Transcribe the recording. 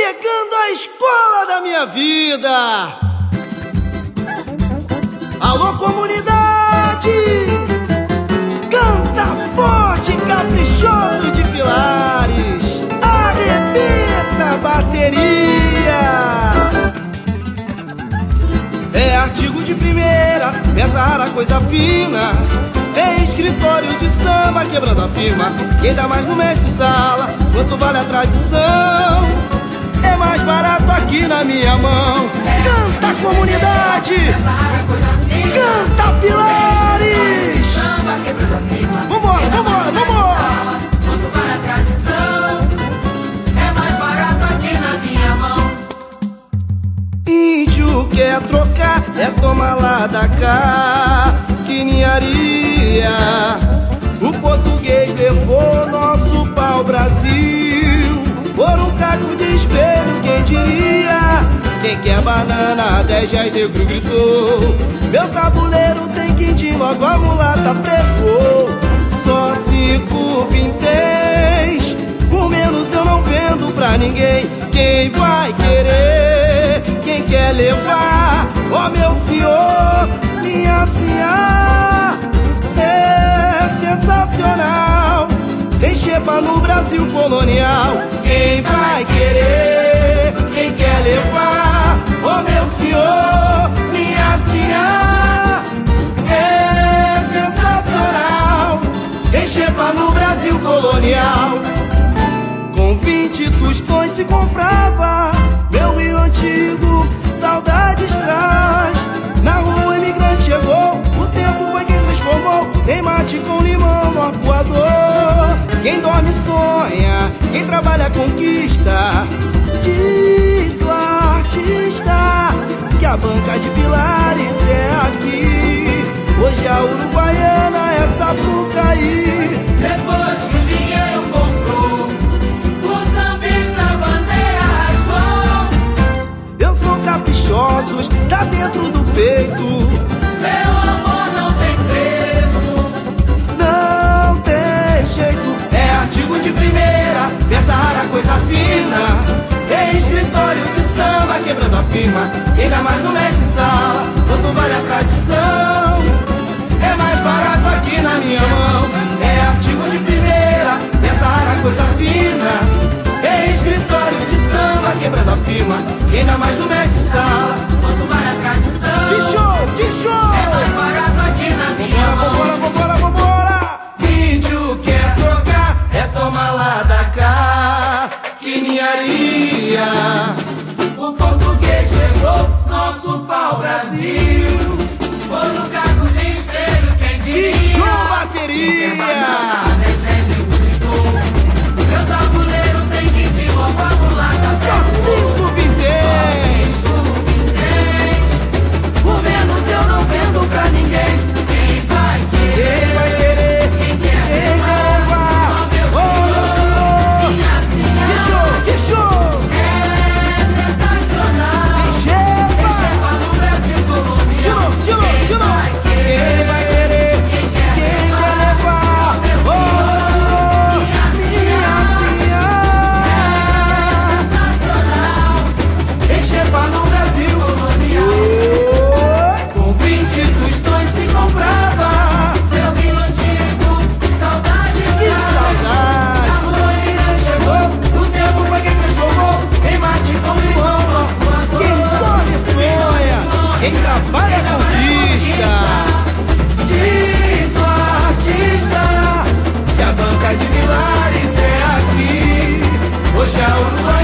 chegando a escola da minha vida. Alô, comunidade, canta forte, caprichoso de Pilares, arrebenta a bateria. É artigo de primeira, peça rara, coisa fina. É escritório de samba, quebrando a firma. Quem dá mais no mestre-sala, quanto vale a tradição? É mais barato aqui na minha mão. Canta, comunidade, canta, Pilares. Vambora, vambora, vambora. Quanto vale a tradição? É mais barato aqui na minha mão. Índio quer trocar, é tomar lá da cá, que ninharia. O português levou nosso pau-brasil por um caco de espelho, quem diria? Quem quer banana, 10 reais, negro gritou. Meu tabuleiro tem quindim, logo a mulata pregou. Só 5 vinténs, por menos eu não vendo pra ninguém. Quem vai querer? Quem quer levar? Ó, meu senhor, minha senhora, é sensacional. Tem xepa no Brasil colonial. Quem vai querer? Quem quer levar? Ó, meu senhor, minha senhora, é sensacional. Tem xepa no Brasil colonial. Com 20 tostões se comprava meu Rio antigo, saudades traz. Na rua o imigrante chegou, o tempo foi quem transformou em mate com limão no arpoador. Quem dorme sonha, quem trabalha conquista. Diz o artista que a banca de Pilares é aqui. Hoje a uruguaiana é Sapucaí. Depois que o dinheiro comprou, o sambista bandeira rasgou. Eu sou caprichosos, tá dentro do peito. Meu amor não tem preço. Não tem jeito. É artigo de primeira, peça rara, coisa fina. É escritório de samba, quebrando a firma. Quem dá mais no mestre-sala, quanto vale a tradição? É mais barato aqui na minha mão. É artigo de primeira, peça rara, coisa fina. É escritório de samba, quebrando a firma. Quem dá mais no mestre-sala, Quanto vale a tradição? que show, que show! É mais barato aqui na minha mão. Vambora, vambora, vambora! Índio quer trocar, é tomar lá da cá, que ninharia. O português levou nosso pau-brasil por um caco de espelho, quem Que diria? show, bateria! Meu tabuleiro tem que de logo a mulata Só 5 vinténs. Por menos eu não vendo pra ninguém. Quem vai Quem querer? vai querer? Quem Quem quer quer levar? levar? Ô, meu senhor! Minha Que senhora, show, que show! é sensacional. Tem xepa! Tem xepa no Brasil De colonial. novo, de novo, de Quem novo! vai Quem querer? vai querer? Quem quer Quem quer levar? Ô, meu senhor! Minha senhora! Sensacional. Tem xepa no Brasil! Com 20 tostões se comprava. Meu Rio antigo, saudades Que traz. saudade! A colônia chegou, O tempo foi quem transformou em mate com limão. Quem dorme sonha, quem trabalha conquista. Diz o artista que a banca de Pilares é aqui. Hoje a Uruguai